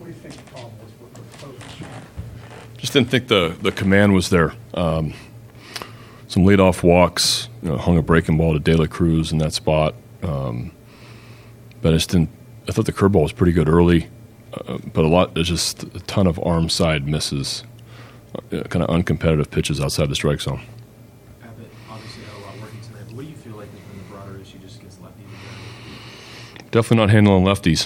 What do you think the problem was with the closing shot? Just didn't think the command was there. Some leadoff walks, hung a breaking ball to De La Cruz in that spot. But I thought the curveball was pretty good early, but there's just a ton of arm side misses, kind of uncompetitive pitches outside the strike zone. Abbott obviously had a lot working tonight, but what do you feel like has been the broader issue just against lefties? Definitely not handling lefties.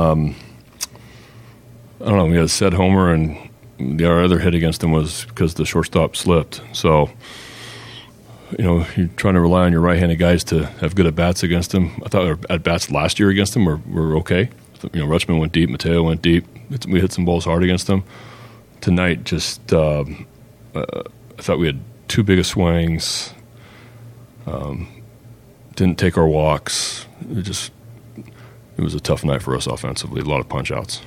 I don't know, we had a set homer, and our other hit against him was because the shortstop slipped. So, you're trying to rely on your right-handed guys to have good at-bats against him. I thought our at-bats last year against him were okay. Rutschman went deep, Mateo went deep. We hit some balls hard against him. Tonight, just I thought we had too big of swings. Didn't take our walks. It was a tough night for us offensively. A lot of punch-outs.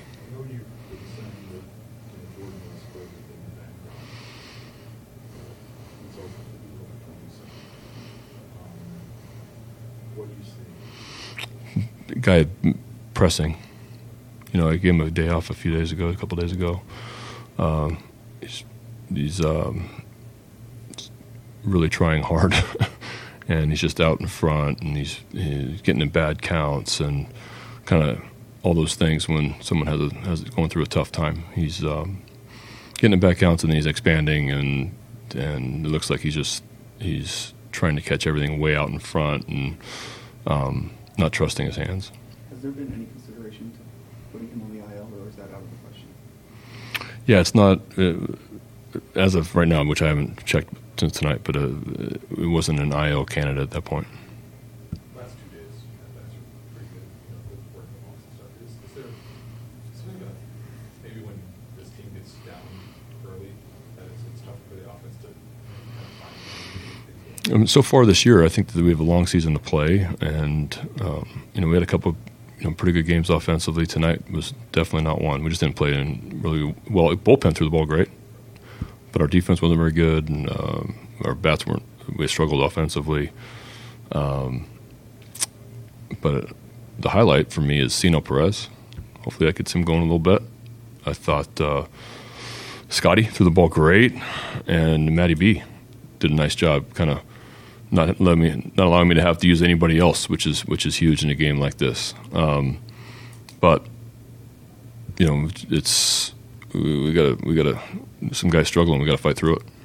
Guy pressing. I gave him a day off a couple days ago. He's really trying hard, and he's just out in front, and he's getting in bad counts, and kind of all those things when someone has going through a tough time. He's getting in bad counts, and he's expanding, and it looks like he's trying to catch everything way out in front, and not trusting his hands. Has there been any consideration to putting him on the IL, or is that out of the question? Yeah, it's not as of right now, which I haven't checked since tonight, but it wasn't an IL candidate at that point. Last 2 days, that's pretty good. With working off and stuff. Is there something about maybe when this team gets down early that it's tough for the offense to kind of find? So far this year, I think that we have a long season to play, and we had a couple pretty good games offensively. Tonight was definitely not one. We just didn't play in really well. Bullpen threw the ball great, but our defense wasn't very good, and our bats weren't. We struggled offensively. But the highlight for me is Sino Perez. Hopefully that gets him going a little bit. I thought Scotty threw the ball great, and Matty B did a nice job, kind of not allowing me to have to use anybody else, which is huge in a game like this. But it's we got some guys struggling. We got to fight through it.